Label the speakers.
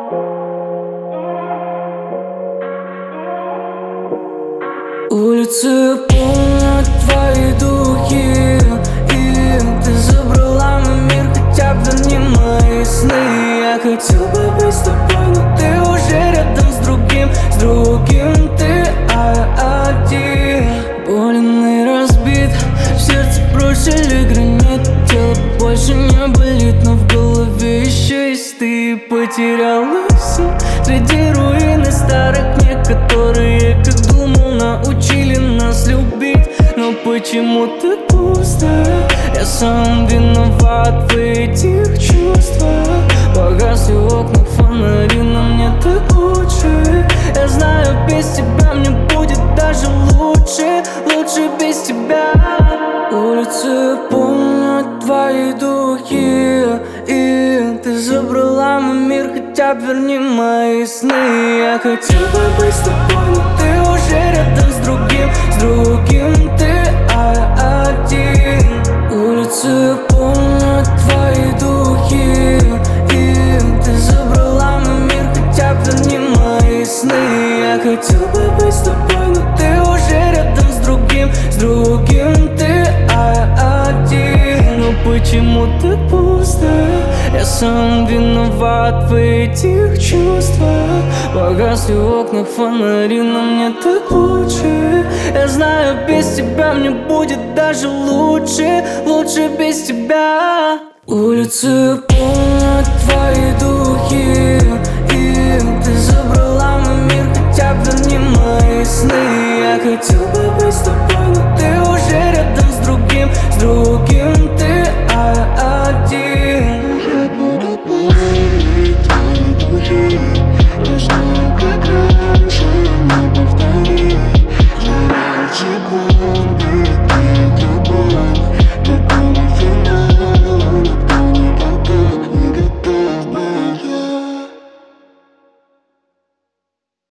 Speaker 1: Улицы полнят твои духи, и ты забрала мой мир, хотя бы верни мои сны. Я хотел бы быть с тобой, но ты уже рядом с другим ты один. Болен и разбит, в сердце бросили гранит. Тело больше не болит, но в голове еще есть ты. Потерялась среди руин и старых книг, которые, как думал, научили нас любить. Но почему так пусто? Я сам виноват в этих чувствах. Погасли окна, фонари, но мне так лучше. Я знаю, без тебя мне будет даже лучше. Лучше без тебя. Улицы помнят твои духи, и ты забрала мой мир, хотя бы верни мои сны. Я хотел бы быть с тобой, но ты уже рядом с другим ты один. Улицы помнят твои духи, и ты забрала мой мир, хотя бы верни мои сны. Я хотел бы быть с тобой, но ты уже рядом с другим ты один. Но почему так пусто? Я сам виноват в этих чувствах. Погасли окна, фонари, но мне так лучше. Я знаю, без тебя мне будет даже лучше. Лучше без тебя. Улицы помнят